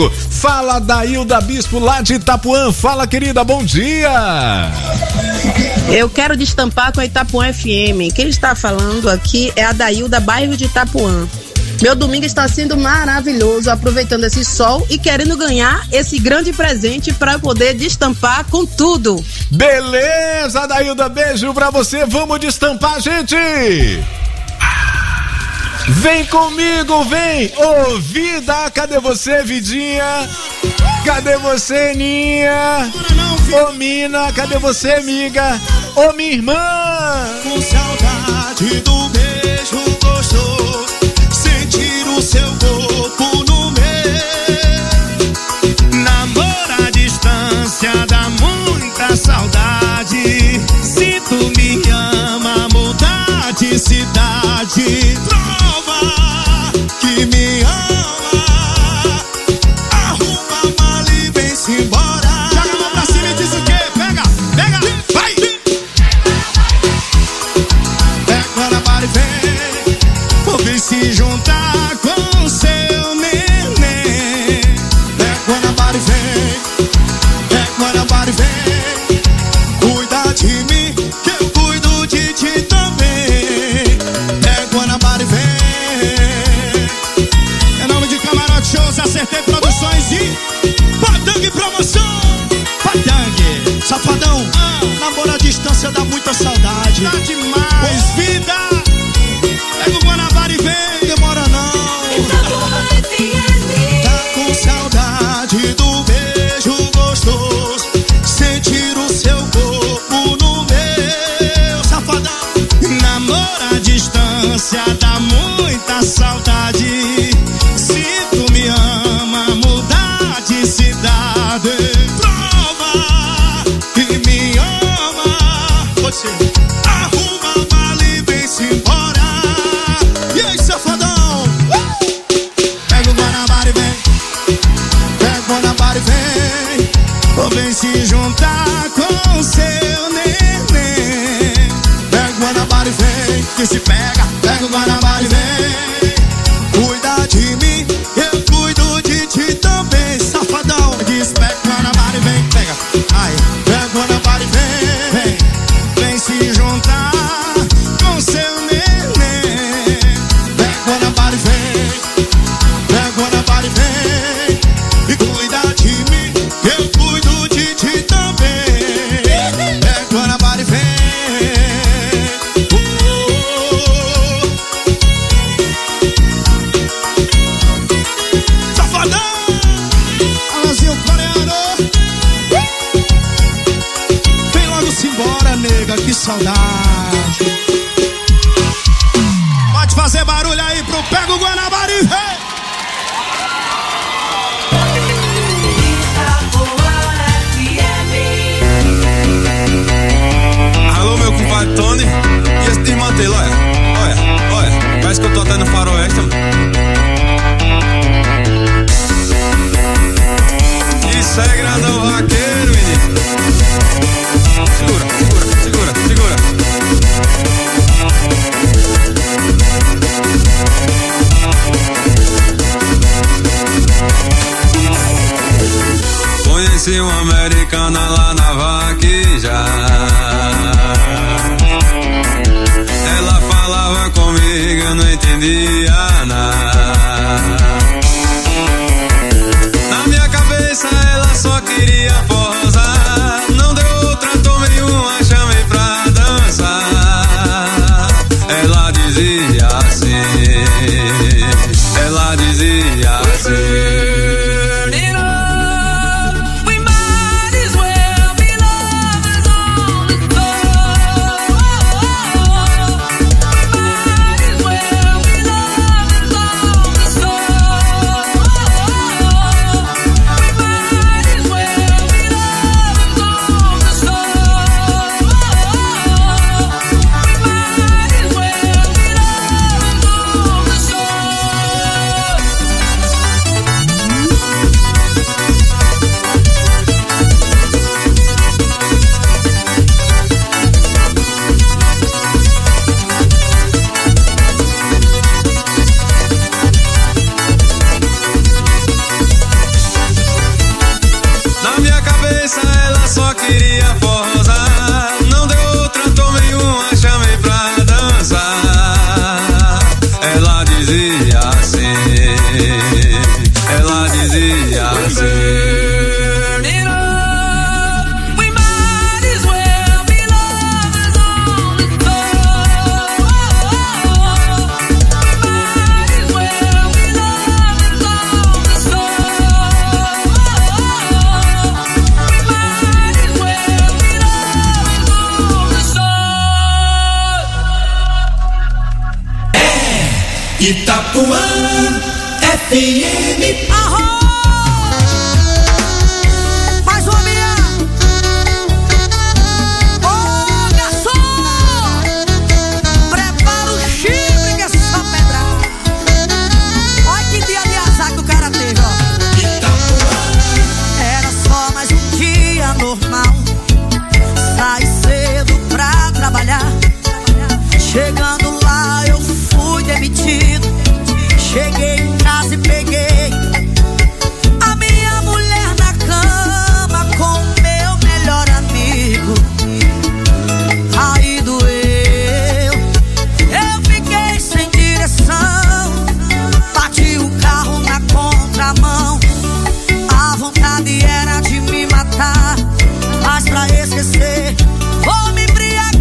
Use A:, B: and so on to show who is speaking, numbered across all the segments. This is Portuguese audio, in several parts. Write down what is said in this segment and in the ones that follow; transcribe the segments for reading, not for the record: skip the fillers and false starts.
A: Fala, Dailda Bispo lá de Itapuã. Fala, querida, bom dia.
B: Eu quero destampar com a Itapuã FM. Quem está falando aqui é a Dailda, bairro de Itapuã. Meu domingo está sendo maravilhoso, aproveitando esse sol e querendo ganhar esse grande presente para poder destampar com tudo.
A: Beleza, Dailda, beijo pra você. Vamos destampar, gente. Vem comigo, vem! Ô, vida, cadê você, vidinha? Cadê você, Ninha? Ô, mina, cadê você, amiga? Ô, minha irmã!
C: Com saudade do beijo gostoso, sentir o seu corpo no meu. Namoro à distância dá muita saudade. Se tu me ama, mudar de cidade. Que me ama, arruma a mala e vem-se embora. Joga a mão pra cima e diz o quê? Pega, pega, vai! Pega na barra e vem, ou vem se juntar com seu neném. Pega na barra e vem, pega na barra e vem, cuida de mim, que eu cuido de ti também. Pega na barra e vem. Acertei Produções e Patangue Promoção. Patangue, safadão, namoro à distância dá muita saudade. Dá demais, vida. Pega o Guanabara e vem, demora não. Tá com saudade do beijo gostoso, sentir o seu corpo no meu. Safadão, namoro à distância dá muita saudade. Se tu me ama, mudar de cidade. Prova que me ama. Pode ser. Arruma a mala e vem-se embora. E aí, safadão? Pega o Guanabara e vem. Pega o Guanabara e vem. Ou vem se juntar com seu neném. Pega o Guanabara e vem. Que se pega. Pega o Guanabara e vem. Cuida de mim, eu cuido de ti também, safadão. Diz, pega o Guanabara e vem, pega. Ai, pega o Guanabara e vem, vem. Vem se juntar com seu neném. Pega o Guanabara e vem. Pega o Guanabara e vem. E cuida de mim, eu cuido de ti também. Pega o Guanabara e vem. Que saudade. Pode fazer barulho aí pro Pega o Guanabara e vem.
D: Alô, meu compadre Tony. E esse desmantelo, olha. Olha, olha. Parece que eu tô até no faroeste, mano. Isso é grandão vaqueiro, menino. Segura, segura, segura, segura. Conheci uma americana lá na vaqueja. Ela falava comigo, eu não entendia nada. Na minha cabeça ela só queria posar. Não deu outra, tomei uma, chamei pra dançar. Ela dizia assim, ela dizia assim. iria forrosar. Não deu outra, tomei uma, chamei pra dançar. Ela dizia assim, ela dizia assim.
C: Itapuã FM.
E: Mais uma minha. Ô, garçom, prepara o chifre que é só pedra. Olha que dia de azar que o cara teve, ó.
C: Itapuã.
E: Era só mais um dia normal. Saí cedo pra trabalhar. Chegando lá eu fui demitido. Cheguei em casa e peguei a minha mulher na cama com meu melhor amigo. Aí doeu, eu fiquei sem direção. Bati o carro na contramão. A vontade era de me matar, mas pra esquecer vou me embriagar.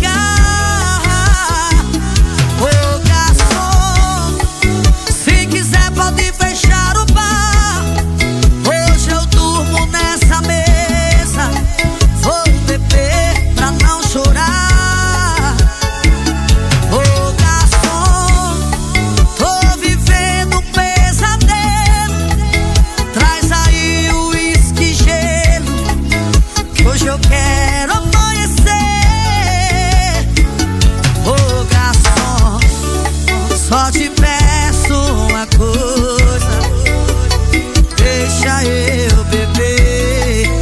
E: Ô garçom, se quiser pode fechar o bar. Hoje eu durmo nessa mesa. Vou beber pra não chorar. Ô garçom, tô vivendo um pesadelo. Traz aí o uísque e gelo, que hoje eu quero amanhecer. Ô garçom, só te peço uma coisa, deixa eu beber.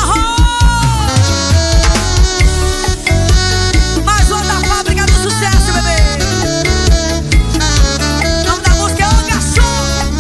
E: Mais uma da fábrica do sucesso, bebê. O nome da música é Ô Garçom.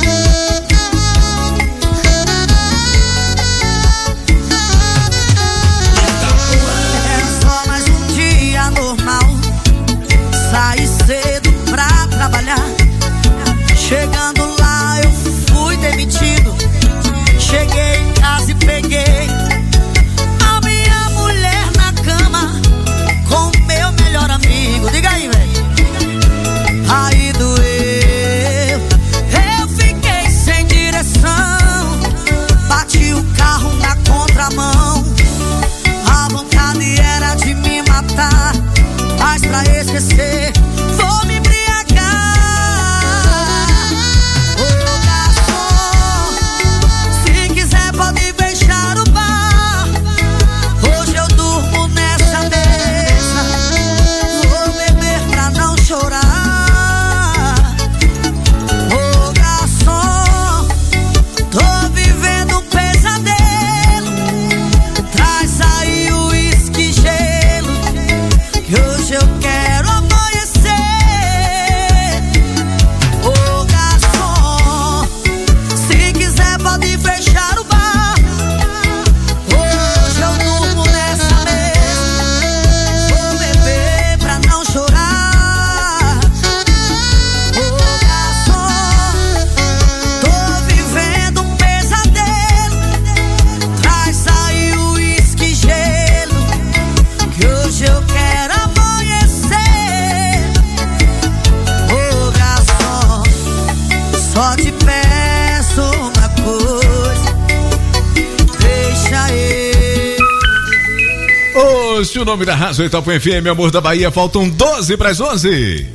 E: Era só mais um dia normal. Saí cedo pra trabalhar. Chegando lá eu fui demitido. Cheguei em casa e peguei a minha mulher na cama com meu melhor amigo. Diga aí, velho. Aí doeu, eu fiquei sem direção. Bati o carro na contramão. A vontade era de me matar, mas pra esquecer vou me embriagar. Ô garçom, se quiser pode fechar o bar. Hoje eu durmo nessa mesa. Vou beber pra não chorar. Ô garçom, tô vivendo um pesadelo. Traz aí o uísque e gelo, que hoje eu quero amanhecer. Ô garçom, se quiser pode fechar o bar. Hoje eu durmo nessa mesa. Vou beber pra não chorar. Ô garçom, tô vivendo um pesadelo. Traz aí o uísque e gelo, que hoje eu quero amanhecer. Ô garçom, só te peço uma coisa, deixa eu.
A: Ô, se o nome da Rádio Itapuã FM, Amor da Bahia, faltam 12 para as 11.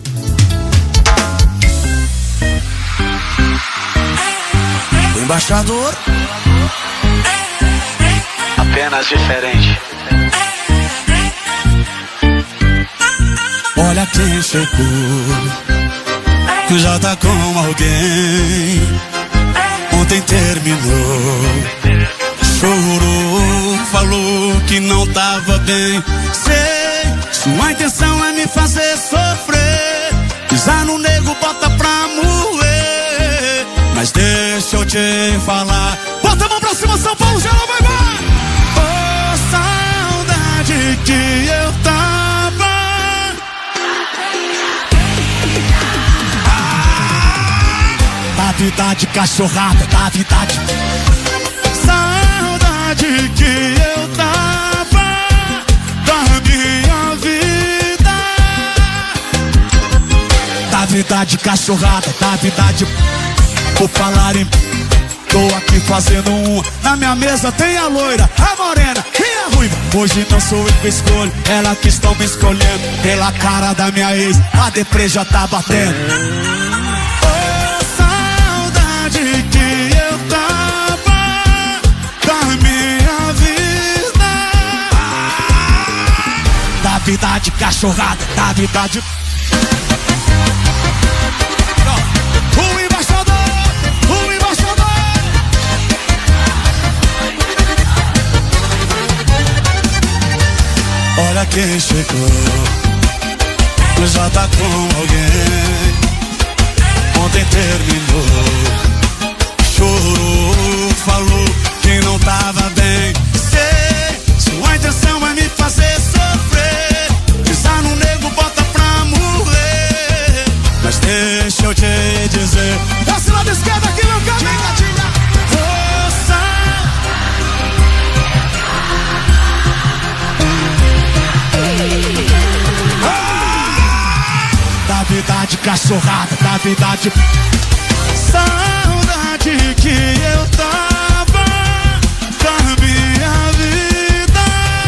C: Embaixador.
F: Apenas diferente.
C: Olha quem chegou, que já tá com alguém. Ontem terminou, chorou, falou que não tava bem. Sei, sua intenção é me fazer sofrer. Pisar no nego, bota pra moer. Mas deixa eu te falar. Bota a mão pra cima, São Paulo, geral vai, vai! Ô, saudade. vida de cachorrada, da vida de saudade que eu tava da minha vida. Da vida de cachorrada, da vida de... Por falar em... Tô aqui fazendo um. Na minha mesa tem a loira, a morena e a ruiva. Hoje não sou eu que escolho, ela que estão me escolhendo. Pela cara da minha ex, a deprê já tá batendo. Oh, saudade que eu tava da minha vida. Da vida de cachorrada, da vida de... O embaixador, o embaixador. Olha quem chegou, já tá com alguém. Ontem terminou, chorou, falou que não tava bem. Sei, sua intenção é me fazer sofrer. Pisar no nego, bota pra morrer. Mas deixa eu te dizer, desce lá da esquerda aqui, meu caminho. Da vida de cachorrada, da vida de... Saudade que eu tava da minha vida.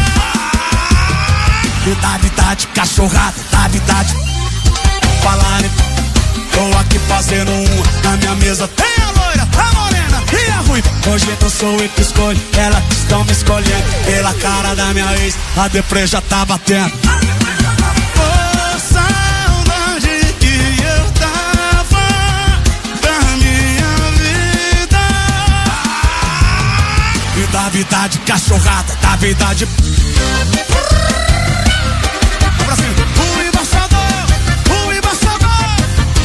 C: Da vida de cachorrada, da vida de... Falar, tô aqui fazendo um. Na minha mesa tem a loira, a morena e a ruiva. Hoje não sou eu que escolho, ela que estão me escolhendo. Pela cara da minha ex, a deprê já tá batendo. Da vida de cachorrada, da vida de... Pra cima. O embaixador, o embaixador.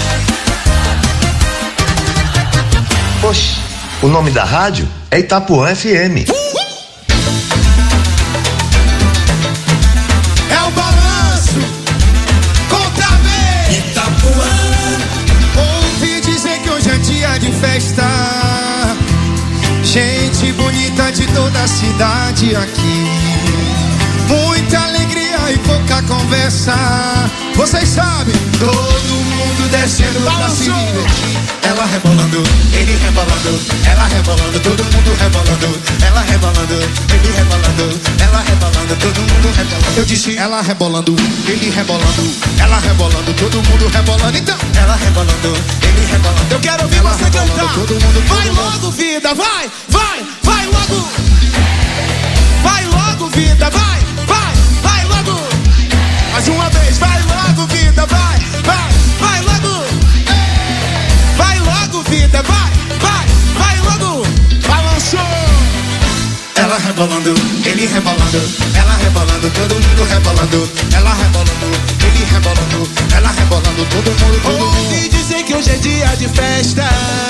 G: Oxe, o nome da rádio é Itapuã FM.
C: É o balanço, contra bem. Itapuã. Ouvi dizer que hoje é dia de festa. Gente bonita de toda a cidade aqui. Muita alegria e pouca conversa. Vocês sabem, todo mundo descendo pra se divertir. Ela rebolando, ele rebolando, ela rebolando, todo mundo rebolando. Ela rebolando, ele rebolando, ela rebolando, todo mundo rebolando. Eu disse ela rebolando, ele rebolando, ela rebolando, todo mundo rebolando. Então, ela rebolando, ele rebolando. Eu quero ouvir você cantar. Todo mundo, vai logo, vida, vai, vai, vai logo. Vai logo, vida, vai, vai, vai logo. Mais uma vez, vai logo, vida, vai, vai, vai logo. Vai logo, vida, vai, vai, vai logo. Balançou. Ela rebolando, ele rebolando, ela rebolando, todo mundo rebolando. Ela rebolando, ele rebolando, ela rebolando, todo mundo, todo mundo. Ouvi dizer que hoje é dia de festa.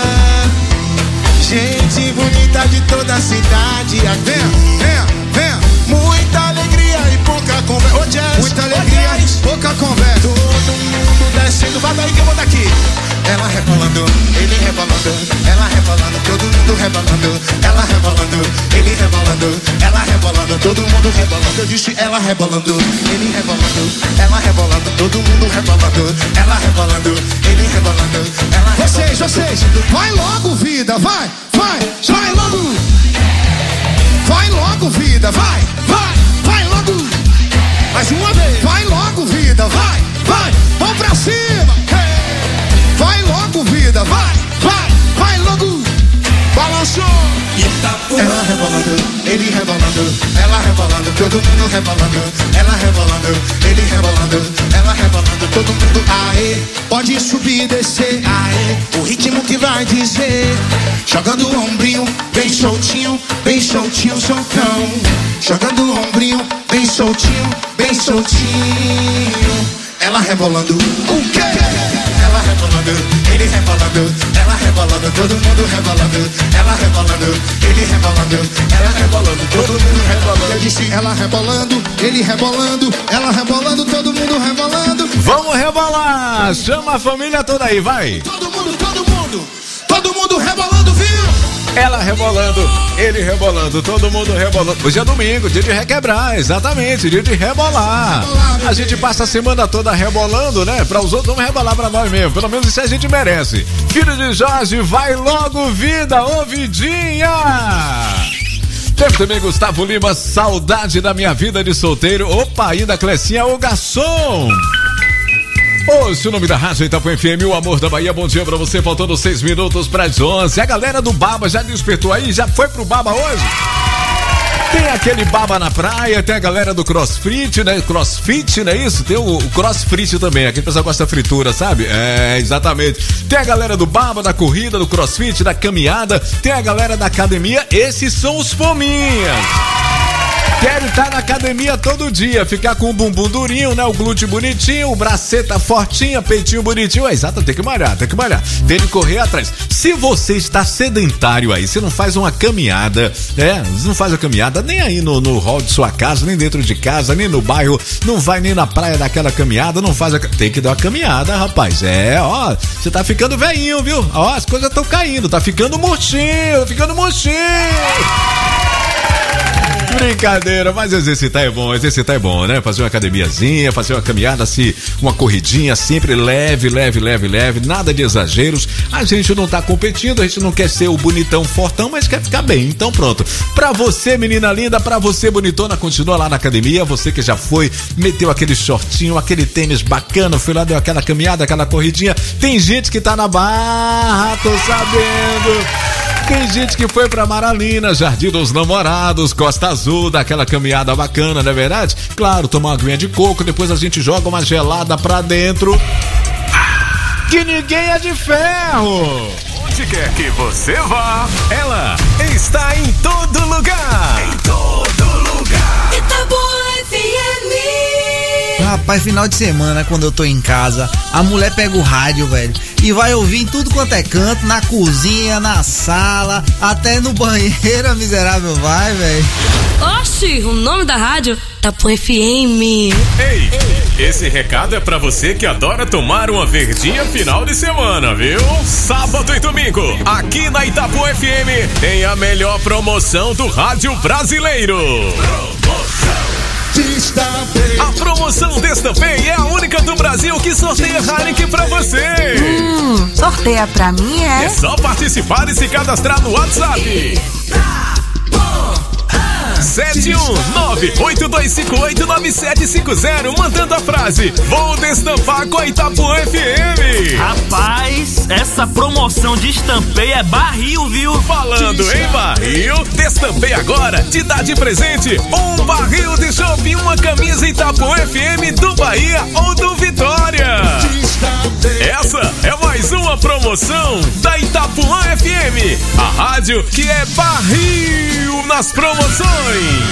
C: Gente bonita de toda a cidade. Venha, venha, venha. Muita alegria e pouca conversa. Oh, jazz, muita alegria e pouca conversa. Todo mundo descendo, vai daí que eu vou daqui. Ela rebolando, ele rebolando, ela rebolando, todo mundo rebolando. Ela rebolando, ele rebolando, ela rebolando, todo mundo rebolando. Eu disse ela rebolando, ele rebolando, ela rebolando, todo mundo rebolando. Ela rebolando, ele rebolando, ela rebolando. Vocês, vai logo, vida, vai, vai, vai logo. Vai logo, vida, vai, vai, vai logo. Mais uma vez, vai logo, vida, vai, vai, vamos pra cima. Vai logo, vida, vai, vai, vai logo. Balançou. Ela rebolando, ele rebolando, ela rebolando, todo mundo rebolando. Ela rebolando, ele rebolando, ela rebolando, todo mundo. Aê, pode subir e descer. Aê, o ritmo que vai dizer. Jogando o ombrinho, bem soltinho, soltão. Jogando o ombrinho, bem soltinho, soltinho. Ela rebolando, o quê? Ela rebolando, ele rebolando, ela rebolando, todo mundo rebolando. Ela rebolando, ele rebolando, ela rebolando, todo mundo rebolando. Eu disse ela rebolando, ele rebolando, ela rebolando, todo mundo rebolando.
A: Vamos rebolar! Chama a família toda aí, vai!
C: Todo mundo, todo mundo, todo todo mundo rebolando, viu?
A: Ela rebolando, ele rebolando, todo mundo rebolando. Hoje é domingo, dia de requebrar, exatamente, dia de rebolar. A gente passa a semana toda rebolando, né? Para os outros, vamos rebolar para nós mesmo. Pelo menos isso a gente merece. Filho de Jorge, vai logo, vida, ô Vidinha! Teve também Gustavo Lima, saudade da minha vida de solteiro. Opa, ainda Clecinha, o garçom! Hoje o nome da rádio Itapuã FM, o amor da Bahia. Bom dia pra você, faltando 6 minutos para as 11. A galera do Baba já despertou aí? Já foi pro Baba hoje? Tem aquele Baba na praia, tem a galera do CrossFit, né? CrossFit, não é isso? Tem o CrossFit também, aquele pessoal gosta da fritura, sabe? É, exatamente. Tem a galera do Baba, da corrida, do CrossFit, da caminhada, tem a galera da academia, esses são os fominhas. Quero estar na academia todo dia, ficar com o bumbum durinho, né? O glúteo bonitinho, o braceta fortinha, peitinho bonitinho. É exato, tem que malhar. Tem que correr atrás. Se você está sedentário aí, você não faz uma caminhada, você não faz a caminhada nem aí no hall de sua casa, nem dentro de casa, nem no bairro, não vai nem na praia daquela caminhada, não faz tem que dar uma caminhada, rapaz. Você tá ficando velhinho, viu? Ó, as coisas estão caindo, tá ficando murchinho. Brincadeira, mas exercitar é bom, né? Fazer uma academiazinha, fazer uma caminhada assim, uma corridinha, sempre leve, nada de exageros. A gente não tá competindo, a gente não quer ser o bonitão fortão, mas quer ficar bem, então pronto. Pra você, menina linda, pra você, bonitona, continua lá na academia, você que já foi, meteu aquele shortinho, aquele tênis bacana, foi lá, deu aquela caminhada, aquela corridinha. Tem gente que tá na Barra, tô sabendo. Tem gente que foi pra Maralina, Jardim dos Namorados, Costa Azul, daquela caminhada bacana, não é verdade? Claro, tomar uma aguinha de coco, depois a gente joga uma gelada pra dentro. Que ninguém é de ferro!
H: Onde quer que você vá, ela está em todo lugar.
E: Itapuã FM.
I: Rapaz, final de semana, quando eu tô em casa, a mulher pega o rádio, velho, e vai ouvir em tudo quanto é canto, na cozinha, na sala, até no banheiro, a miserável vai, velho.
J: Oxi, o nome da rádio, Itapuã FM.
H: Ei, esse recado é pra você que adora tomar uma verdinha final de semana, viu? Sábado e domingo, aqui na Itapuã FM, tem a melhor promoção do rádio brasileiro. A promoção Destampei é a única do Brasil que sorteia Heineken pra você.
E: Sorteia pra mim, é?
H: É só participar e se cadastrar no WhatsApp. 719-8258-9750, mandando a frase: vou destampar com a Itapuã FM.
K: Rapaz, essa promoção de Destampei é barril, viu?
H: Falando em barril, Destampei agora te dá de presente um barril de chopp e uma camisa Itapuã FM do Bahia ou do Vitória. Essa é mais uma promoção da Itapuã FM, a rádio que é barril nas promoções.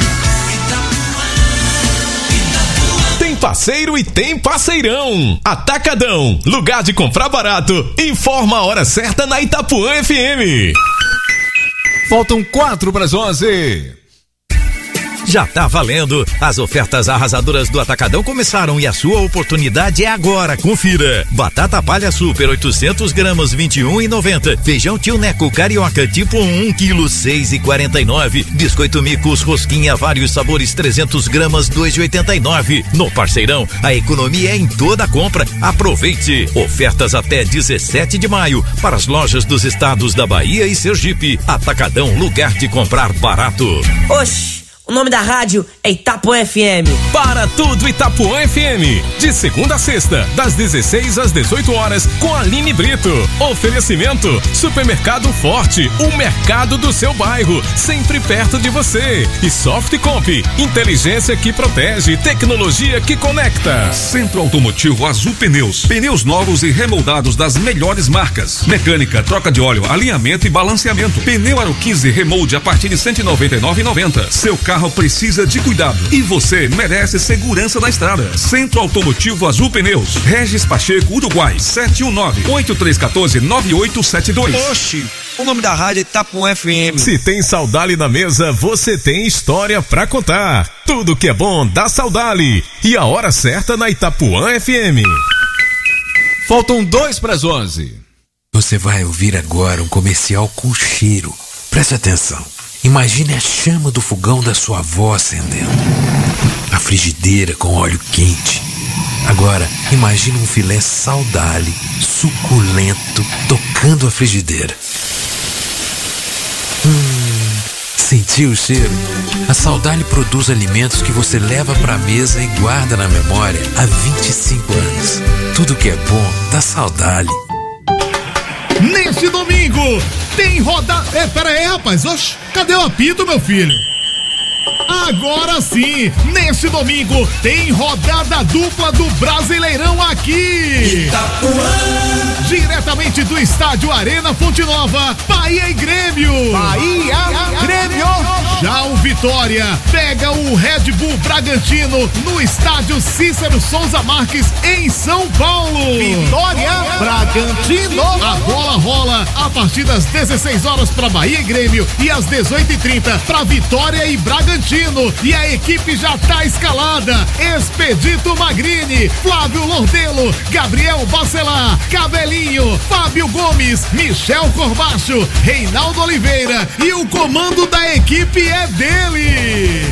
H: Tem parceiro e tem parceirão. Atacadão, lugar de comprar barato. Informa a hora certa na Itapuã FM.
A: Faltam 4 para as 11.
L: Já tá valendo. As ofertas arrasadoras do Atacadão começaram e a sua oportunidade é agora. Confira. Batata palha super 800 gramas 21,90. Feijão Tio Neco carioca tipo 1 quilo 6,49. Biscoito Micos rosquinha vários sabores 300 gramas 2,89. No Parceirão, a economia é em toda a compra. Aproveite. Ofertas até 17 de maio para as lojas dos estados da Bahia e Sergipe. Atacadão, lugar de comprar barato.
M: Oxi! O nome da rádio é Itapuã FM.
H: Para tudo Itapuã FM. De segunda a sexta, das 16 às 18 horas, com Aline Brito. Oferecimento: Supermercado Forte, o mercado do seu bairro, sempre perto de você. E Softcomp, inteligência que protege, tecnologia que conecta.
N: Centro Automotivo Azul Pneus. Pneus novos e remoldados das melhores marcas. Mecânica, troca de óleo, alinhamento e balanceamento. Pneu Aro 15 remolde a partir de R$ 199,90. Seu carro precisa de cuidado e você merece segurança na estrada. Centro Automotivo Azul Pneus. Regis Pacheco, Uruguai, 719-8314-9872.
I: Oxi, o nome da rádio é Itapuã FM.
H: Se tem Saudali na mesa, você tem história pra contar. Tudo que é bom dá Saudali. E a hora certa na Itapuã FM.
A: Faltam 2 para as 11.
O: Você vai ouvir agora um comercial com cheiro. Preste atenção. Imagine a chama do fogão da sua avó acendendo. A frigideira com óleo quente. Agora, imagine um filé saudale, suculento, tocando a frigideira. Sentiu o cheiro? A Saudale produz alimentos que você leva pra mesa e guarda na memória há 25 anos. Tudo que é bom dá Saudale.
P: Neste domingo tem rodada. Pera aí, rapaz. Oxe, cadê o apito, meu filho? Agora sim, neste domingo tem rodada dupla do Brasileirão aqui. Itapuã. Diretamente do estádio Arena Fonte Nova, Bahia e Grêmio. Bahia e Grêmio. Já o Vitória pega o Red Bull Bragantino no estádio Cícero Souza Marques em São Paulo. Vitória, Bragantino. A bola rola a partir das 16 horas para Bahia e Grêmio e às 18h30 para Vitória e Bragantino. E a equipe já tá escalada: Expedito Magrini, Flávio Lordelo, Gabriel Bacelar, Cabelinho, Fábio Gomes, Michel Corbacho, Reinaldo Oliveira, e o comando da equipe é dele,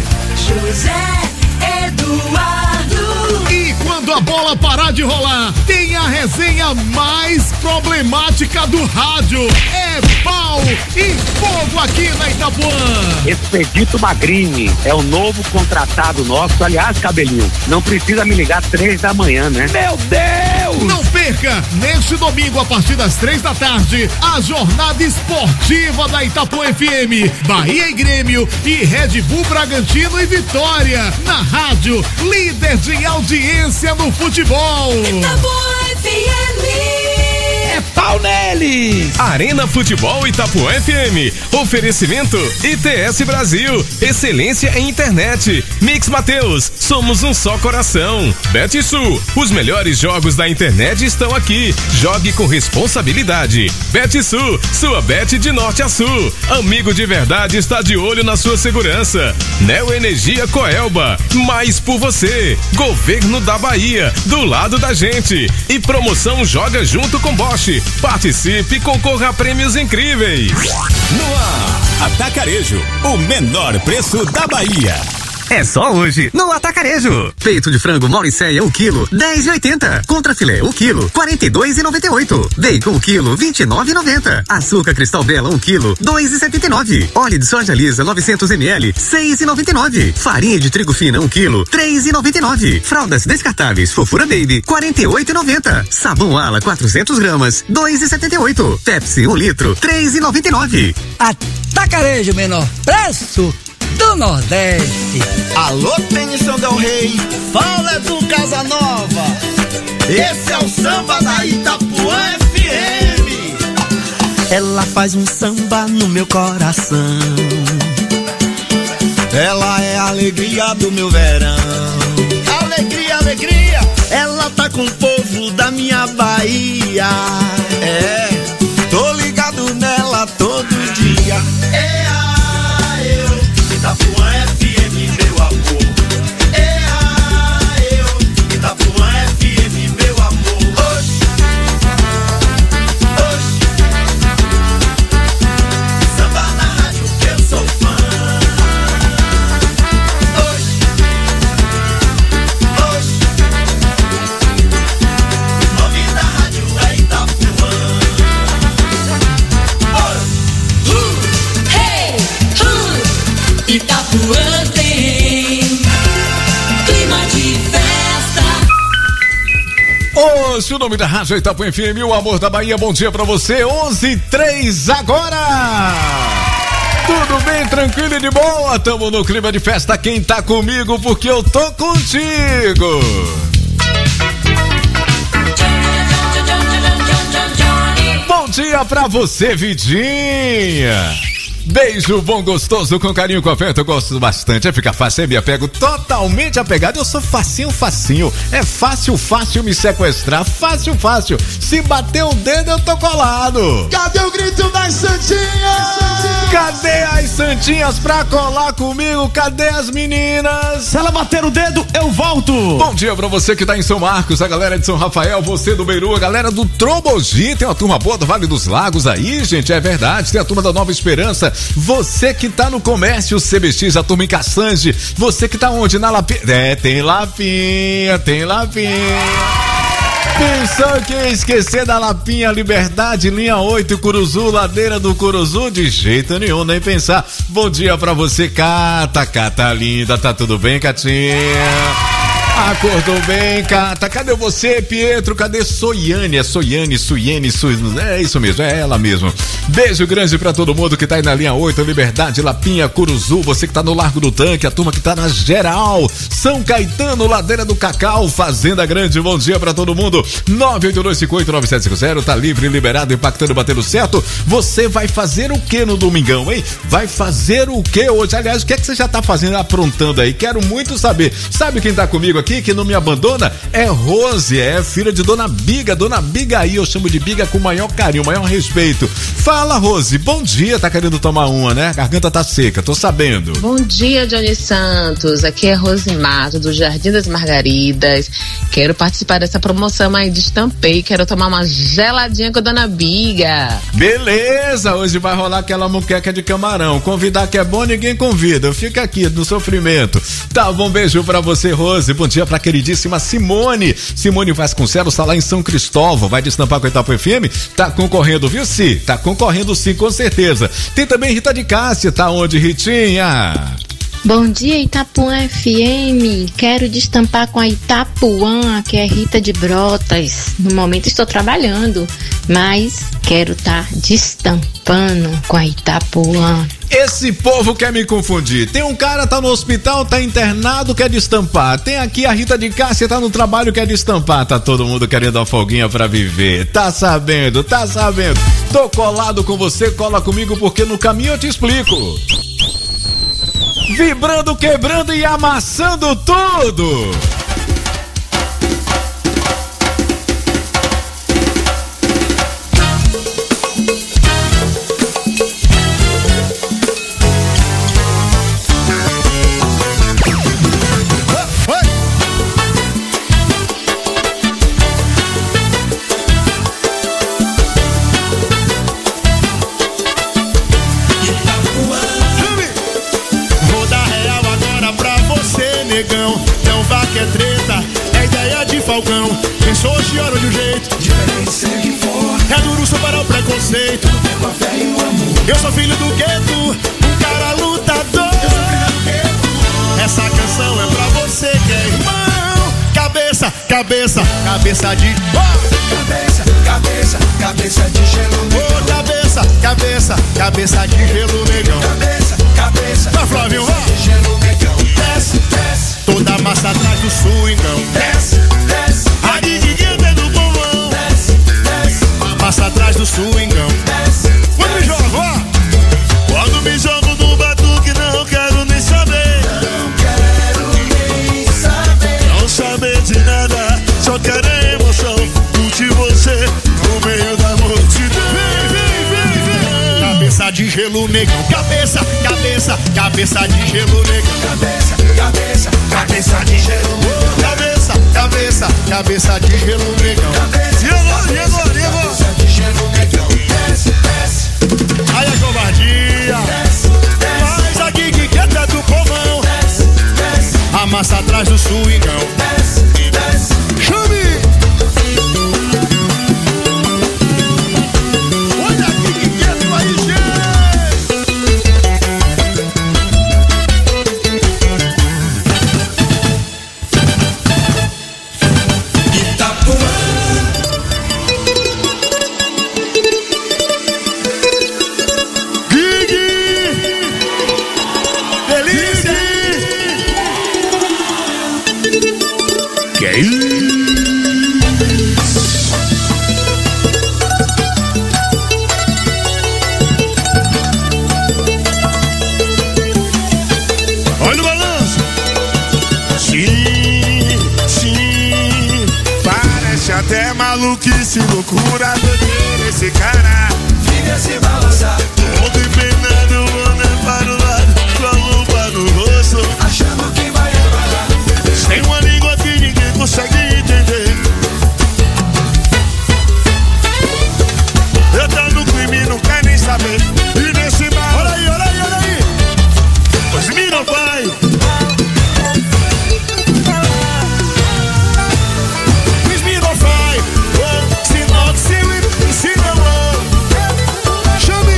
P: José Eduardo. E quando a bola parar de rolar, tem a resenha mais problemática do rádio. É pau e fogo aqui na Itapuã.
Q: Expedito Magrini é o novo contratado nosso. Aliás, Cabelinho, não precisa me ligar 3 da manhã, né? Meu Deus!
P: Não perca, neste domingo, a partir das 3 da tarde, a jornada esportiva da Itapuã FM. Bahia e Grêmio e Red Bull Bragantino e Vitória. Na rádio, líder de audiência no futebol.
H: Itapuã FM. É pau nele! Arena Futebol Itapuã FM. Oferecimento ITS Brasil. Excelência em internet. Mix Mateus. Somos um só coração. BetSul. Os melhores jogos da internet estão aqui. Jogue com responsabilidade. BetSul. Sua bet de norte a sul. Amigo de verdade está de olho na sua segurança. Neo Energia Coelba. Mais por você. Governo da Bahia. Do lado da gente. E promoção Joga Junto com Bosch. Participe e concorra a prêmios incríveis.
R: No ar, Atacarejo, o menor preço da Bahia.
S: É só hoje, no Atacarejo. Peito de frango Mauricéia, o quilo, 10,80. Contrafilé, o quilo, 42,98. Bacon, o quilo, 29,90. Açúcar Cristal Bela, 1 quilo, 2,79. Óleo de soja lisa, 900 ml, 6,99. Farinha de trigo fina, 1 quilo, 3,99. Fraldas descartáveis, Fofura Baby, 48,90. Sabão Ala, 400 gramas, 2,78. Pepsi, 1 litro, 3,99.
T: Atacarejo, menor preço do Nordeste.
C: Alô, Tenição Del Rey, fala do Casanova. Esse é o samba da Itapuã FM.
U: Ela faz um samba no meu coração.
C: Ela é a alegria do meu verão. Alegria, alegria.
U: Ela tá com o povo da minha Bahia.
C: É, tô ligado nela todo dia. Itapuã FM, meu amor. Itapuã FM, meu amor. Oxi, oxi. Samba na rádio que eu sou fã. Oxi, oxi. O nome da rádio é Itapuã.
H: Itapuã tem clima de festa.
A: Se o nome da rádio é Itapuã FM, o amor da Bahia, bom dia pra você, 11:03 agora. Tudo bem, tranquilo e de boa? Tamo no clima de festa, quem tá comigo porque eu tô contigo. Bom dia pra você, Vidinha. Beijo bom, gostoso, com carinho, com afeto, eu gosto bastante. Fica fácil, eu me apego totalmente apegado. Eu sou facinho. É fácil me sequestrar. Fácil. Se bater o dedo, eu tô colado.
C: Cadê o grito das Santinhas?
A: Cadê as Santinhas pra colar comigo? Cadê as meninas?
C: Se ela bater o dedo, eu volto.
A: Bom dia pra você que tá em São Marcos, a galera de São Rafael, você do Beiru, a galera do Tromogi. Tem uma turma boa do Vale dos Lagos aí, gente, é verdade. Tem a turma da Nova Esperança. Você que tá no comércio CBX, a turma em Caçange. Você que tá onde? Na Lapinha. Tem Lapinha. Pensou que ia esquecer da Lapinha, Liberdade, linha 8, Curuzu, Ladeira do Curuzu? De jeito nenhum, nem pensar. Bom dia pra você, Cata linda, tá tudo bem, Catinha? Acordou bem, Cata. Cadê você, Pietro? Cadê Soiane? É Suiene. É isso mesmo, é ela mesmo. Beijo grande pra todo mundo que tá aí na linha 8, Liberdade, Lapinha, Curuzu. Você que tá no Largo do Tanque, a turma que tá na Geral, São Caetano, Ladeira do Cacau, Fazenda Grande. Bom dia pra todo mundo. 982589750, tá livre, liberado, impactando, batendo certo. Você vai fazer o que no domingão, hein? Vai fazer o que hoje? Aliás, o que é que você já tá fazendo, aprontando aí? Quero muito saber. Sabe quem tá comigo aqui, que não me abandona? É Rose, é filha de Dona Biga. Dona Biga aí, eu chamo de Biga com o maior carinho, maior respeito. Fala, Rose, bom dia. Tá querendo tomar uma, né? A garganta tá seca, tô sabendo.
B: Bom dia, Johnny Santos. Aqui é Rose Mato, do Jardim das Margaridas. Quero participar dessa promoção aí de Estampei. Quero tomar uma geladinha com a Dona Biga.
A: Beleza, hoje vai rolar aquela muqueca de camarão. Convidar que é bom, ninguém convida. Fica aqui no sofrimento. Tá bom, beijo pra você, Rose. Bom dia pra queridíssima Simone Vasconcelos, tá lá em São Cristóvão, vai destampar com a Itapu FM, tá concorrendo, viu, sim? Tá concorrendo sim, com certeza. Tem também Rita de Cássia, tá onde, Ritinha?
V: Bom dia, Itapuã FM. Quero destampar com a Itapuã, que é Rita de Brotas. No momento estou trabalhando, mas quero estar destampando com a Itapuã.
A: Esse povo quer me confundir. Tem um cara tá no hospital, tá internado, quer destampar. Tem aqui a Rita de Cássia, tá no trabalho, quer destampar. Tá todo mundo querendo uma folguinha pra viver. Tá sabendo. Tô colado com você, cola comigo, porque no caminho eu te explico. Vibrando, quebrando e amassando tudo.
C: Não vá que é treta, é ideia de Falcão. Pensou, chora de um jeito diferente, segue forte. É duro superar o preconceito. Com a fé e o amor. Eu sou filho do gueto, um cara lutador. Eu sou filho do gueto. Essa canção é pra você que é irmão. Cabeça de cabeça de gelo, negão. Cabeça de gelo, negão. Vai, Flávio, vai. De gelo, negão. Desce. Toda massa atrás do swingão. Desce. A diguinha é do bolão. Desce. Massa atrás do swingão. Quando me jogo, ó. Quando me jogo no batuque, não quero nem saber. Não saber de nada, só quero emoção. Curte você no meio da multidão. Vem. Cabeça de gelo, negão. Cabeça de gelo, negão. Cabeça de gelo, cabeça de gelo, negão. E agora? Cabeça de gelo, negão. Desce. Aí a covardia. Faz a guiguinha do povão. A massa atrás do swingão. Chame! Olha a guiguinha do aí, gente. maluquice, loucura, doideira, esse cara fica se balançar. Ontem penando, olhando para o lado, com a lupa no rosto, achando que vai embalar. Tem uma língua que ninguém consegue entender. Eu tô no crime e não quer nem saber. E nesse bar, olha aí, olha aí, olha aí. Pois me não vai. Pois me não vai. Se não, se não, chame.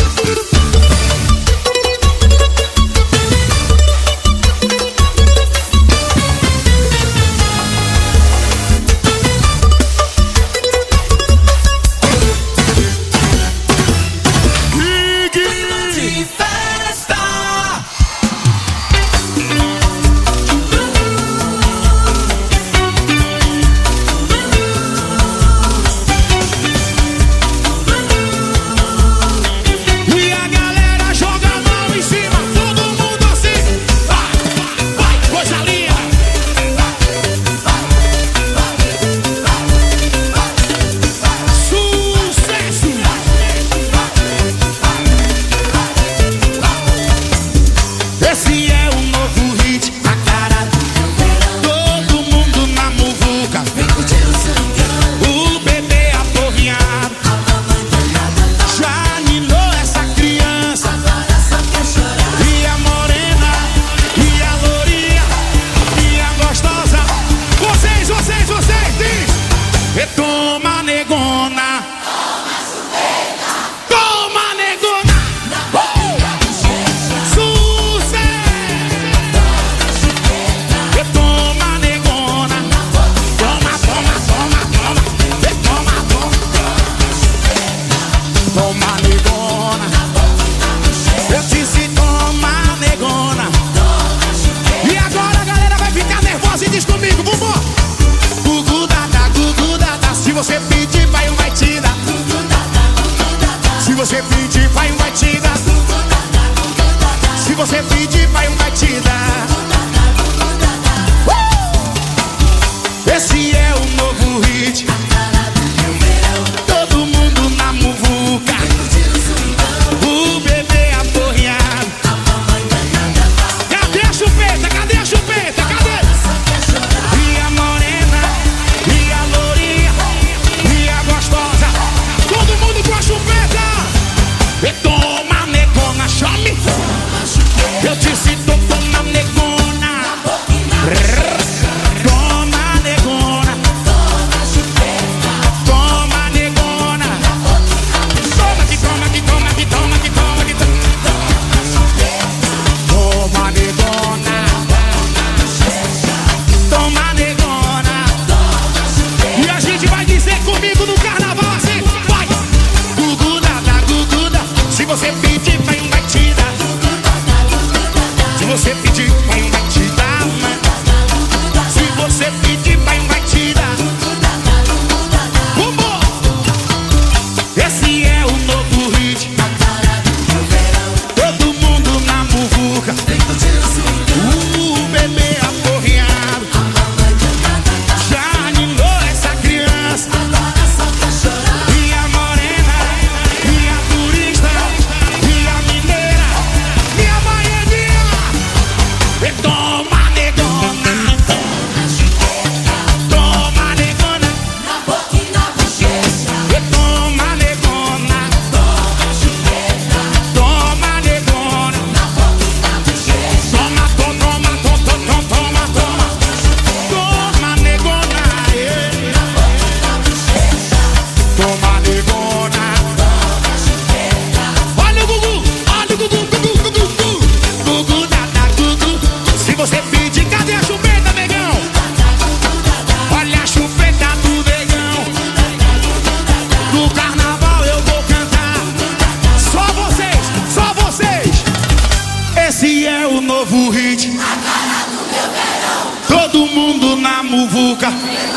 D: muvuca,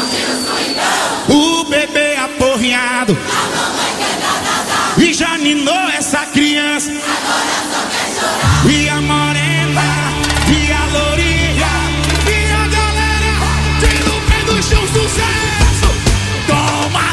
D: o bebê aporreado, e já ninou essa criança, e a morena, e a lourinha, e a galera, tira o pé do chão, sucesso, toma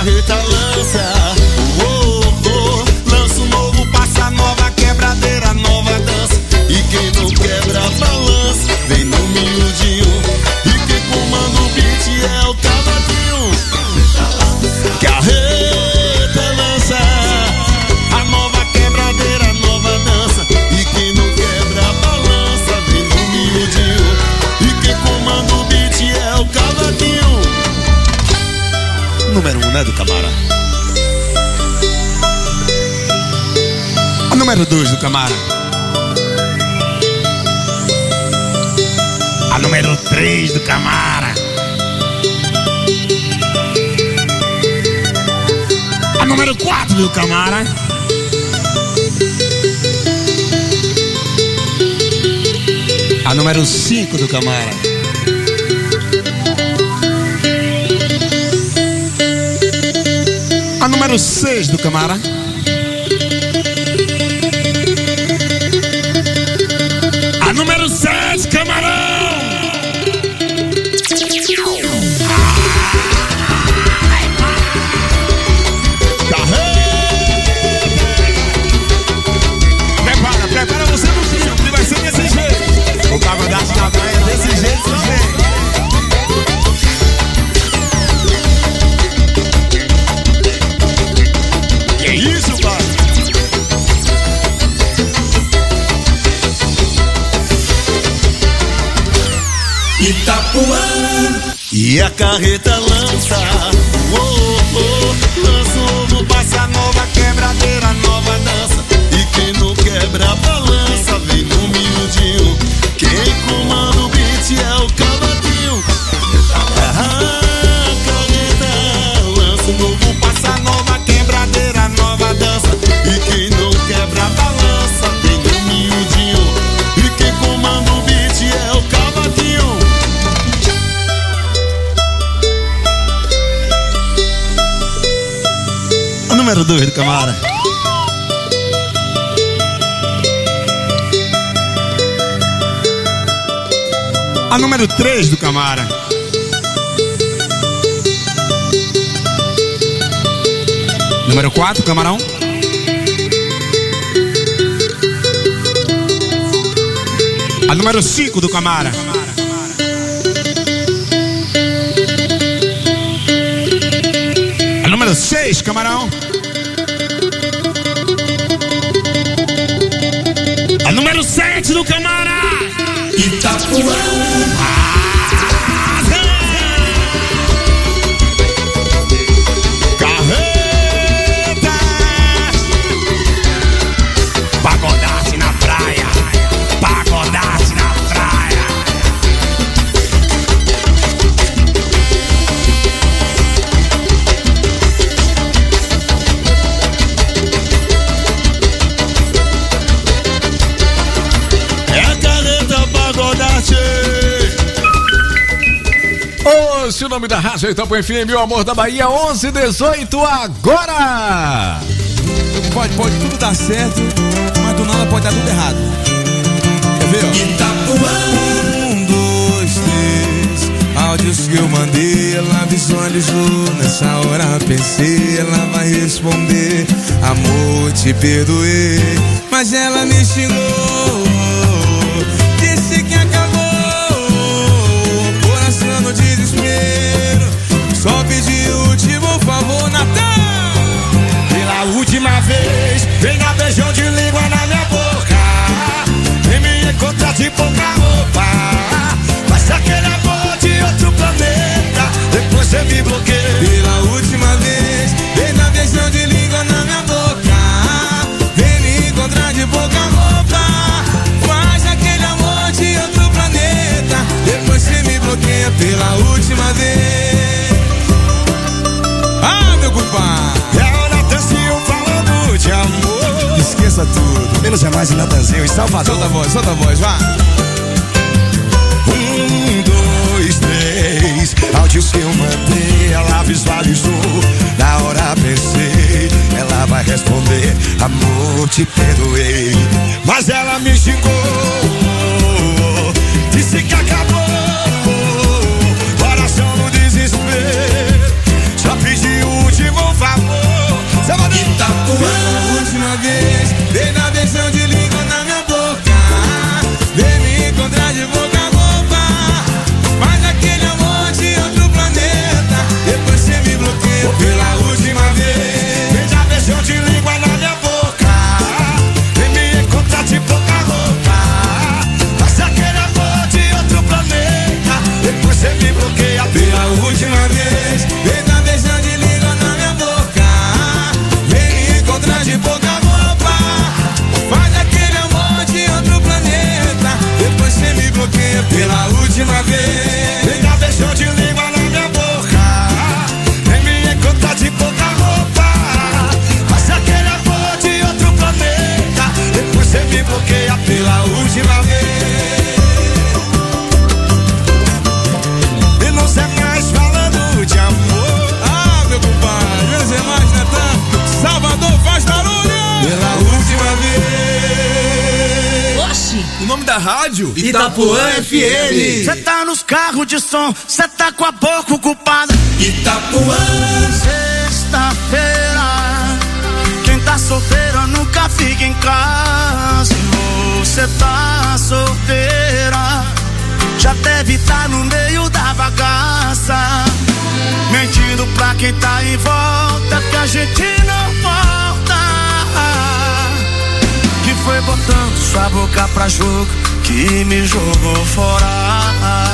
C: carreta lança, lança um novo, passa nova, quebradeira, nova dança. E quem não quebra balança, vem no miudinho. E quem comanda o beat é o cavadinho. Carreta lança, a nova quebradeira, nova dança. E quem não quebra balança, vem no miudinho. E quem comanda o beat é o cavadinho. Número 1, né, do Camara? A número 2 do Camara. A número 3 do Camara. A número 4 do Camara. A número 5 do Camara. A número 6 do Camara. A número 7, Camarão. Prepara você no filme, que vai ser desse jeito. O cabo da praia é desse jeito também. Que isso, pai? Itapuã. E a carreta lança, lança um ovo, passa nova, quebradeira, nova dança. E quem não quebra balança, vem no miudinho. Quem comanda o beat é o cavadinho. A carreta lança um ovo, passa nova, quebradeira, nova dança. E quem não quebra balança, vem no miudinho. E quem comanda o beat é o cavadinho. A número 2 do Camara. A número 3 do Camara. Número 4, Camarão. A número 5 do Camara. A número 6, Camarão. A número 7 do Camara. Itapuã. Carreta. Pagodaço na praia. Pagodaço na praia. É a carreta pagodaço.
A: Se o nome da rádio é Itapuã FM, o amor da Bahia, 11:18 agora.
F: Pode tudo dar certo, mas do nada pode dar tudo errado. Quer ver, ó? Itapuã. 1, 2, 3. Áudios que eu mandei, ela visualizou. Nessa hora pensei, ela vai responder. Amor, te perdoei, mas ela me xingou. Disse que acabou. Coração no desespero. Só pedi o último favor, Natal.
C: Pela última vez, vem dar beijão de língua na minha boca. Vem me encontrar de pouca roupa. Mas aquele amor de outro planeta, depois você me bloqueia.
F: Pela última vez, vem dar beijão de língua na minha boca. Vem me encontrar de pouca roupa. Faz aquele amor de outro planeta, depois você me bloqueia. Pela última vez. Ah, meu culpado.
C: É o Natanzinho falando de amor.
F: Esqueça tudo,
C: menos é mais o Natanzinho em Salvador.
F: Solta a voz, vá.
C: 1, 2, 3. Áudios que eu mandei, ela visualizou. Na hora pensei, ela vai responder. Amor, te perdoei, mas ela me xingou. Disse que acabou. Coração no desespero. Só pedi o último
F: da rádio
C: Itapuã FM. Cê tá nos carros de som, cê tá com a boca ocupada. Itapuã. Sexta-feira, quem tá solteira nunca fica em casa. Você tá solteira, já deve estar no meio da bagaça, mentindo pra quem tá em volta que a gente não volta. Que foi botando sua boca pra jogo que me jogou fora.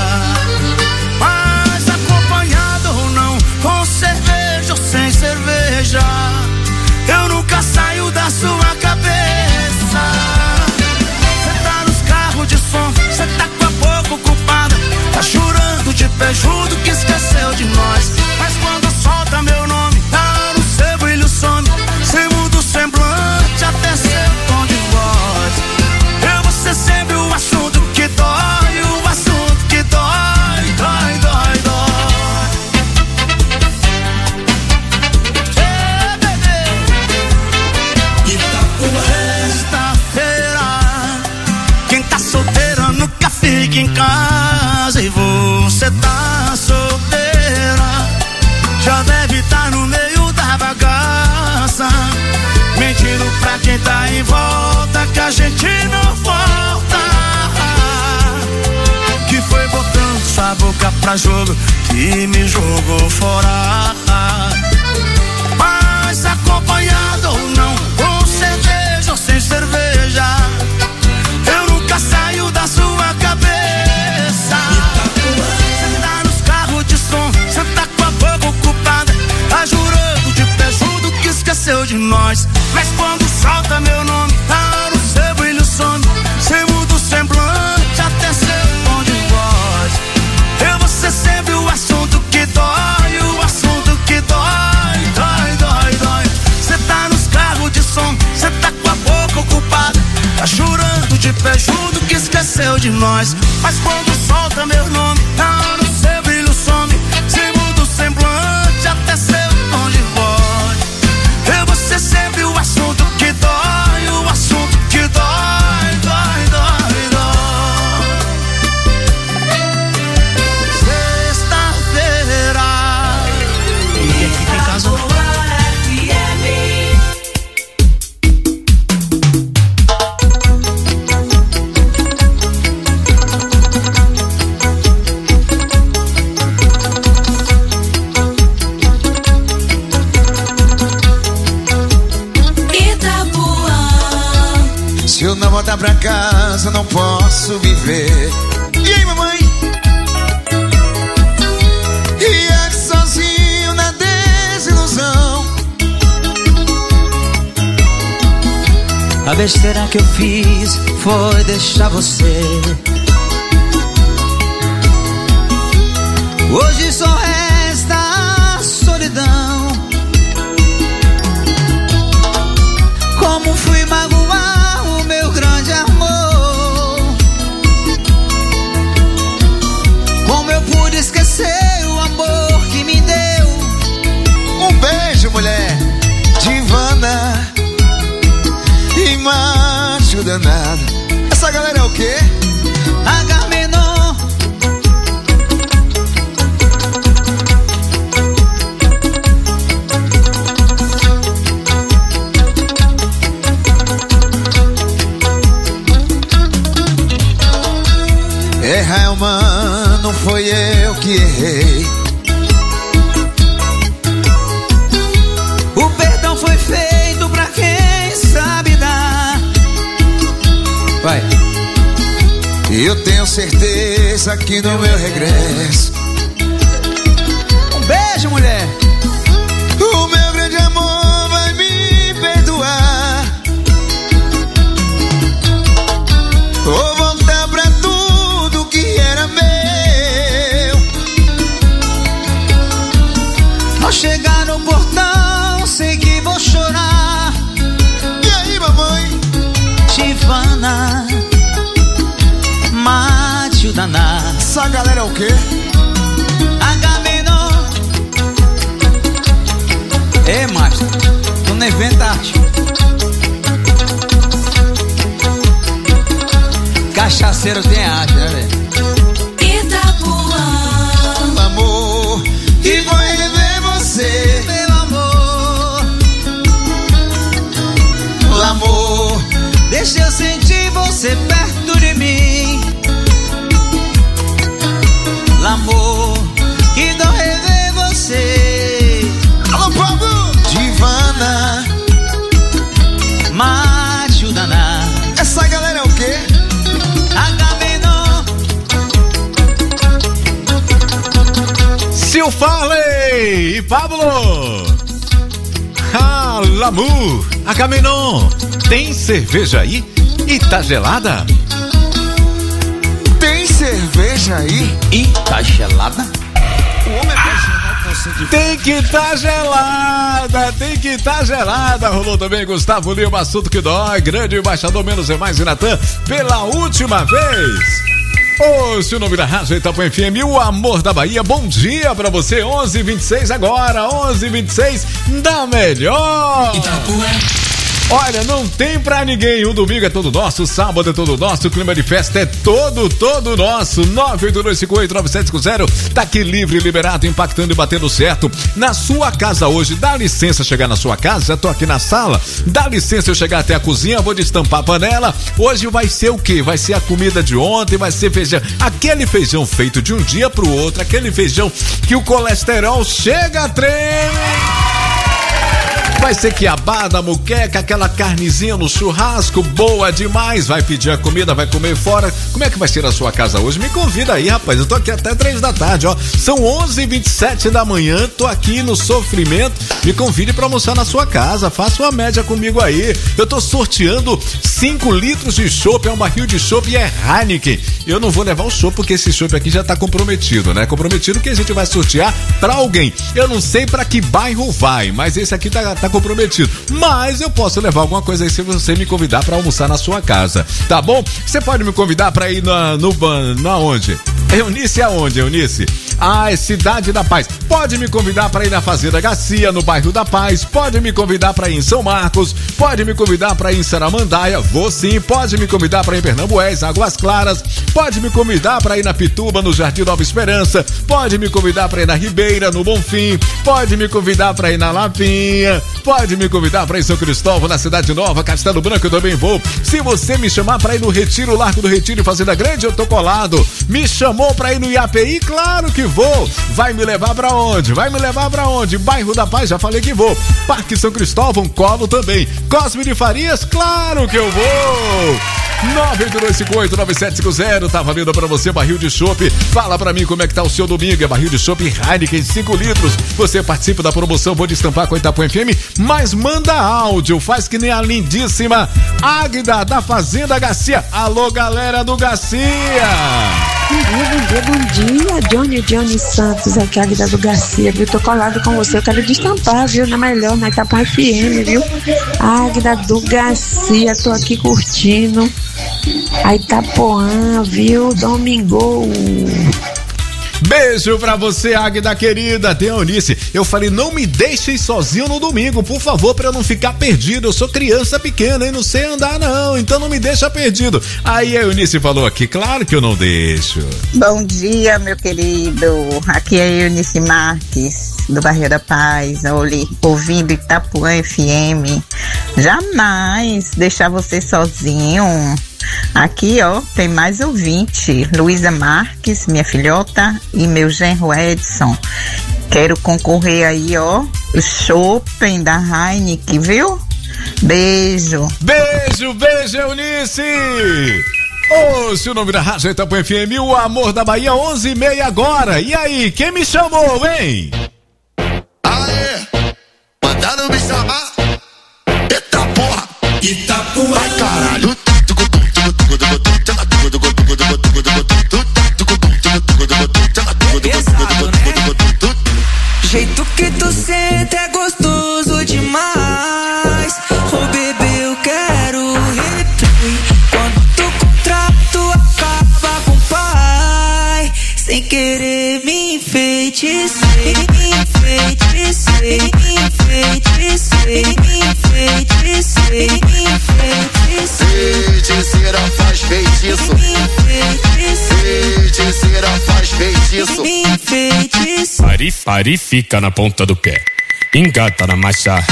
C: Mas acompanhado ou não, com cerveja ou sem cerveja, eu nunca saio da sua cabeça. Cê tá nos carros de som, cê tá com a boca ocupada, tá chorando de pé junto que esqueceu de nós. Mas quando solta meu nome, tá no seu brilho some, cê muda o semblante até seu tom de voz. Eu vou ser sempre o assunto que dói, o assunto que dói, dói, dói, dói. Ei, bebê. Sexta-feira, quem tá solteira nunca fica em casa. E você tá solteira, já deve estar no meio da bagaça, mentindo pra quem tá em volta que a gente não volta. Que foi botando sua boca pra jogo que me jogou fora. Mas acompanhado ou não, com cerveja ou sem cerveja, eu nunca saio da sua cabeça. Cê tá nos carros de som, cê tá com a boca ocupada, tá jurando de pé junto que esqueceu de nós. Mas quando solta meu nome, tá no seu brilho some, cê muda o semblante até seu tom de voz. Eu vou ser sempre o assunto que dói, o assunto que dói, dói, dói, dói. Cê tá nos carros de som, cê tá com a boca ocupada, tá chorando de pé junto que esqueceu de nós. Mas quando solta meu nome, tá no seu brilho some, cê muda o semblante até seu tom de voz. Eu vou ser sempre o assunto que dói, o assunto que dói, dói, dói, dói. Sexta-feira, ninguém fica em casa.
G: Se eu não voltar pra casa, não posso viver. E aí, mamãe? E aqui sozinho na desilusão.
U: A besteira que eu fiz foi deixar você. Hoje só resta a solidão. Como fui magoar o meu grande amor? Como eu pude esquecer o amor que me deu?
G: Um beijo, mulher, divana e macho danado. Essa galera é o quê?
U: Agamenon.
G: Errar é humano, foi eu que errei.
U: O perdão foi feito pra quem sabe dar. Vai.
G: E eu tenho certeza que no meu regresso,
U: um beijo, mulher,
G: o meu grande amor vai me perdoar. Vou voltar pra tudo que era meu.
U: Ao chegar no portão, sei que vou chorar.
G: E aí, mamãe?
U: Tivana, Mátio danado.
G: Essa galera é o quê?
U: Agamenon. É, Márcio, tô no evento arte. Cachaceiro tem arte, né, velho?
G: Itapuã, amor, que vou rever você, meu amor. Amor,
U: deixa eu sentir você perto de mim. Amor, que dó rever você.
G: Alô, Pablo! Divana,
U: macho danado.
G: Essa galera é o quê?
A: Sil Farley e Pablo. Lamu, Agamenon. Tem cerveja aí? E tá gelada?
G: Tem cerveja aí?
U: E tá gelada?
G: O homem é
A: tem que tá gelada, tem que tá gelada. Rolou também Gustavo Lima, assunto que dói. Grande embaixador Menos é Mais e Natan pela última vez. Ouça o nome da Rádio Itapuã FM, o amor da Bahia. Bom dia pra você, 11h26 agora, 11h26 da melhor. Itapuã. Olha, não tem pra ninguém, o domingo é todo nosso, o sábado é todo nosso, o clima de festa é todo nosso. 982589750, tá aqui livre, liberado, impactando e batendo certo na sua casa hoje. Dá licença chegar na sua casa, já tô aqui na sala, dá licença eu chegar até a cozinha, vou destampar a panela. Hoje vai ser o quê? Vai ser a comida de ontem, vai ser feijão, aquele feijão feito de um dia pro outro, aquele feijão que o colesterol chega a treme. Vai ser quiabada, muqueca, aquela carnezinha no churrasco, boa demais. Vai pedir a comida, vai comer fora. Como é que vai ser a sua casa hoje? Me convida aí, rapaz. Eu tô aqui até 3 da tarde, ó. São 11h27 da manhã, tô aqui no sofrimento. Me convide pra almoçar na sua casa. Faça uma média comigo aí. Eu tô sorteando 5 litros de chopp, é um barril de chopp e é Heineken. Eu não vou levar o chopp porque esse chopp aqui já tá comprometido, né? Comprometido que a gente vai sortear pra alguém. Eu não sei pra que bairro vai, mas esse aqui tá comprometido. Mas eu posso levar alguma coisa aí se você me convidar pra almoçar na sua casa, tá bom? Você pode me convidar pra ir na onde? Eunice aonde, Eunice? É Cidade da Paz. Pode me convidar pra ir na Fazenda Garcia, no bairro da Paz. Pode me convidar pra ir em São Marcos. Pode me convidar pra ir em Saramandaia. Vou sim. Pode me convidar pra ir em Pernambués, Águas Claras. Pode me convidar pra ir na Pituba, no Jardim Nova Esperança. Pode me convidar pra ir na Ribeira, no Bonfim. Pode me convidar pra ir na Lapinha. Pode me convidar pra ir em São Cristóvão, na Cidade Nova, Castelo Branco, eu também vou. Se você me chamar pra ir no Retiro, Largo do Retiro e Fazenda Grande, eu tô colado. Me chamou pra ir no IAPI? Claro que vou. Vai me levar pra onde? Vai me levar pra onde? Bairro da Paz, já falei que vou. Parque São Cristóvão, colo também. Cosme de Farias? Claro que eu vou. 982589750, tá valendo pra você barril de chopp. Fala pra mim como é que tá o seu domingo. É barril de chopp Heineken 5 litros. Você participa da promoção, vou destampar com a Itapuã FM, mas manda áudio, faz que nem a lindíssima Águida da Fazenda Garcia. Alô, galera do Garcia.
E: Bom dia, Johnny Santos, aqui a Águida do Garcia, viu? Tô colado com você, eu quero destampar, viu? Na melhor, na Itapuã FM, viu? Águida do Garcia, tô aqui curtindo a Itapuã, viu? Domingo.
A: Beijo pra você, Águida querida. Tem a Eunice. Eu falei, não me deixem sozinho no domingo, por favor, pra eu não ficar perdido. Eu sou criança pequena e não sei andar não, então não me deixa perdido. Aí a Eunice falou aqui, claro que eu não deixo.
J: Bom dia, meu querido. Aqui é a Eunice Marques, do Bairro da Paz, ouvindo Itapuã FM. Jamais deixar você sozinho. Aqui, ó, tem mais ouvinte. Luísa Marques, minha filhota, e meu genro Edson. Quero concorrer aí, ó, o Shopping da Heineken, viu? Beijo.
A: Beijo, beijo, Eunice. Ouça o nome da Rádio Itapuã FM, o amor da Bahia, 11h30 agora. E aí, quem me chamou, hein?
G: Aê, mandaram me chamar. Eita porra.
C: Itapuã.
G: Ai, caralho.
U: Jeito que tu sente é gostoso demais. Oh bebê, eu quero replay. Quando tu contrato acaba com o pai, sem querer me enfeitiçei, me enfeitiçei, me enfeitiçei, me enfeitiçei, me enfeitiçei.
K: Pare, fica na ponta do pé. Engata na marcha.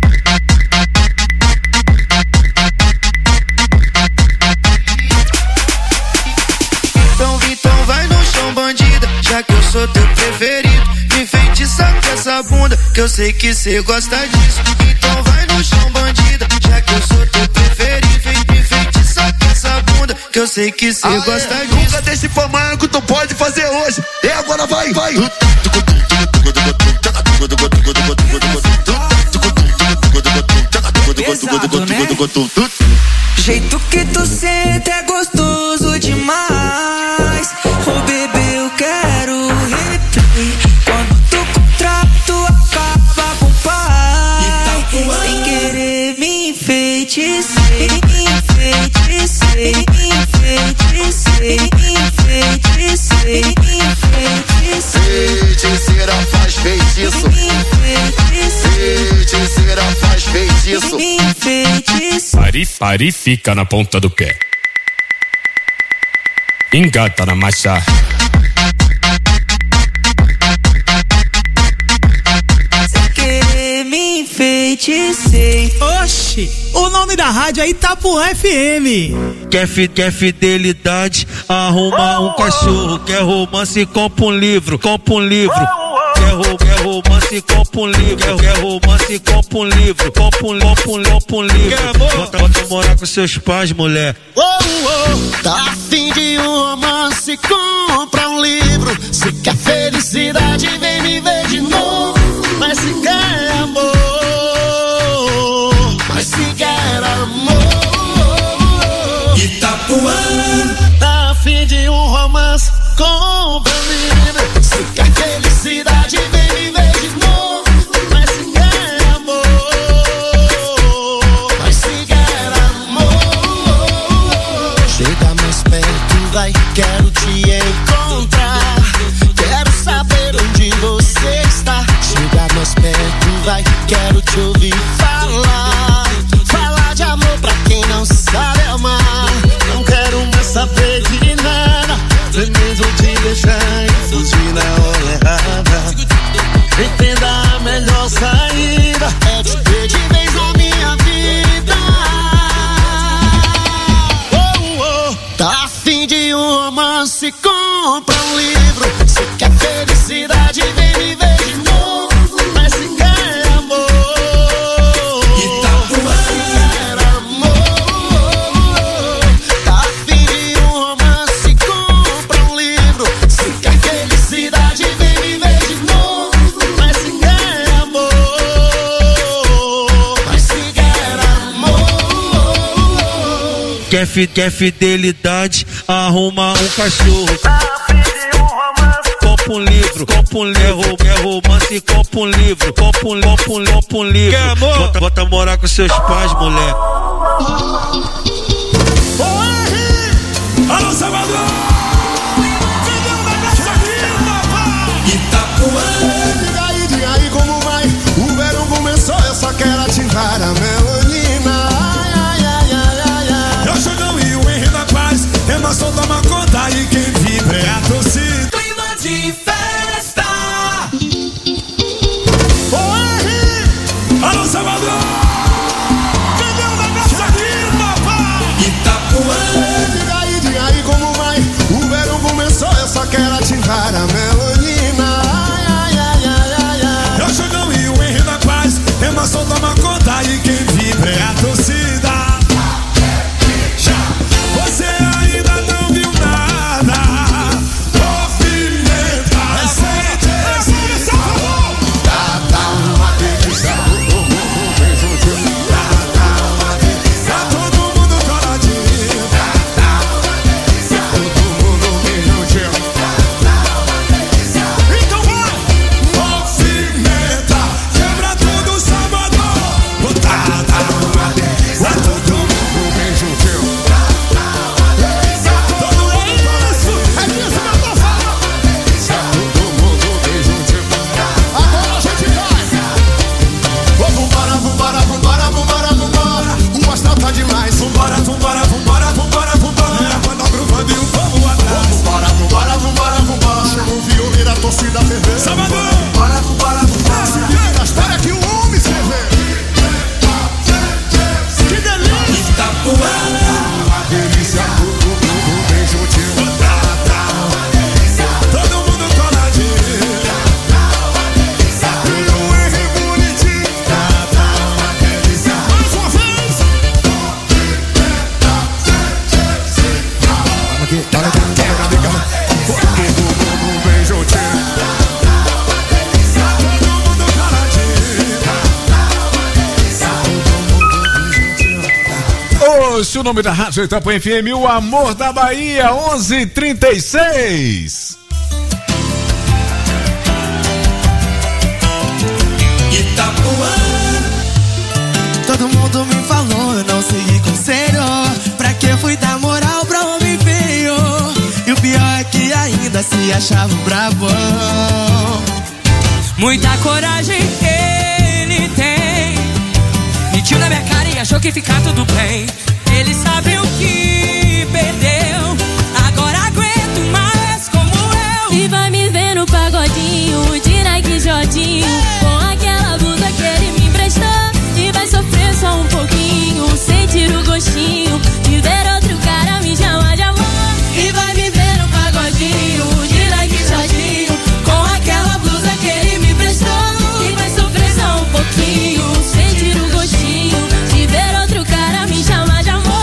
C: Então vai no chão, bandida, já que eu sou teu preferido. Me enfeitiça com essa bunda, que eu sei que cê gosta disso. Então vai no chão, bandida, já que eu sou teu preferido. Me enfeitiça com essa bunda, que eu sei que cê gosta disso.
L: Nunca deixe pra amanhã que tu pode fazer hoje. E agora vai, vai.
U: Pesado, né? Jeito que tu sente é gostoso demais. Oh bebê, eu quero replay. Quando tu contrato acaba com o pai. Sem querer me enfeitecei, enfeitecei, enfeitecei, enfeitecei, enfeitecei.
L: Feiticeira faz feitiço. Feiticeira faz feitiço.
K: Pare, fica na ponta do pé. Engata na marcha.
U: Sem querer me enfeiticei.
W: Oxi, o nome da rádio é Itapuã FM.
X: Quer fidelidade, arruma um cachorro. Quer romance, compra um livro, compra um livro. Quer romance, compra um livro. Quer romance, compra um livro. Compra um livro. Bota morar com seus pais, mulher.
C: Tá afim de um romance, compra um livro. Se quer felicidade, vem me ver de novo. Mas se quer amor, mas se quer amor, Itapuã. Tá afim de um romance, compra um livro. Se quer felicidade, vem me ver de novo. Mas se quer amor, mas se quer amor. Chega mais perto, vai, quero te encontrar. Quero saber onde você está. Chega mais perto, vai, quero te ouvir falar. Falar de amor pra quem não sabe amar. Não quero mais saber de nada. Nem mesmo te deixar e fugir na hora errada. Entenda, a melhor saída é te ter de vez na minha vida. Tá afim de um romance, compra um livro. Se quer felicidade, vem me ver de novo. Mas se quer amor, Itapuã. Se quer amor, tá afim de um romance, compra um livro. Se quer felicidade, vem me ver de novo. Mas se quer amor, mas se quer amor.
X: Quer fidelidade, arruma um cachorro. Compra um livro, compra um livro. Quer romance, compra um livro. Compra um livro. Quer amor? Bota morar com seus pais, mulher.
C: Alô, Salvador! Itapuã! Diga aí como vai? O verão começou, eu só quero ativar a melanina.
D: Eu chegou e o Henrique da Paz. Emerson toma conta e quem vibra é a torcida.
U: Clima de festa.
D: Alô, Salvador!
C: Itapuã! Diga aí como vai? O verão começou, eu só quero ativar a melanina.
D: Eu chegou e o Henrique da Paz. Emerson toma conta e quem vibra é a torcida. Você ainda não viu nada. Movimenta, sente esse amor. Dá uma delícia. Tá todo mundo coladinho. Dá uma delícia. Todo mundo juntinho. Então vai. Movimenta, quebra tudo, Salvador. Dá uma delícia.
A: Voltamos, o nome da Rádio Itapuã FM, o amor da Bahia, 11:36.
C: Itapuã. Todo mundo me falou, eu não segui conselho. Pra que fui dar moral pra homem feio? E o pior é que ainda se achava brabão.
U: Muita coragem ele tem. Mentiu na minha cara e achou que ficar tudo bem. Ele sabe o que perdeu. Agora aguento mais como eu.
I: E vai me ver no pagodinho de Nike Jodinho, com aquela blusa que ele me emprestou. E vai sofrer só um pouquinho, sentir o gostinho de ver outro cara me chamar de amor.
C: E vai me ver no pagodinho de Nike Jodinho, com aquela blusa que ele me emprestou.
I: E vai sofrer só um pouquinho, sentir o gostinho de ver outro cara me chamar de amor.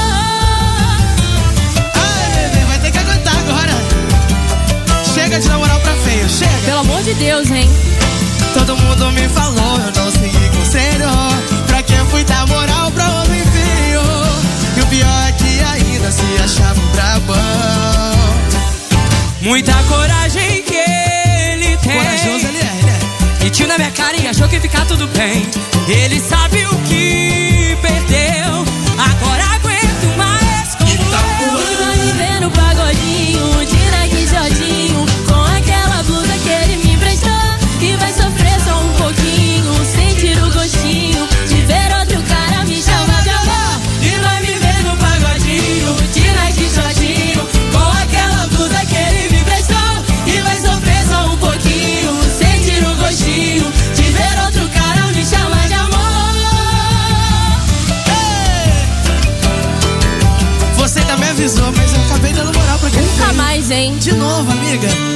C: Ai, bebê, vai ter que aguentar agora. Chega de namorar pra feio, chega.
I: Pelo amor de Deus, hein?
C: Todo mundo me falou, eu não segui conselho. Pra que fui dar moral pra homem feio? E o pior é que ainda se achava um brabão.
U: Muita coragem que ele tem.
C: Corajoso ele é.
U: Mentiu na minha cara e achou que ficar tudo bem. Ele sabe o que perdeu. Agora aguento mais como eu.
I: E vai me ver no pagodinho de Nike Jodinho, com aquela blusa que ele me emprestou. E vai sofrer só um pouquinho, sentir o gostinho de ver outro cara me chamar de amor.
C: E vai me ver no pagodinho de Nike Jodinho, com aquela blusa que ele me emprestou.
I: E vai sofrer só um pouquinho, sentir o gostinho de ver outro cara me chamar de amor.
C: Você ainda me avisou, mas eu acabei dando moral pra quem
I: Nunca
C: fez.
I: mais, hein?
C: De novo, amiga.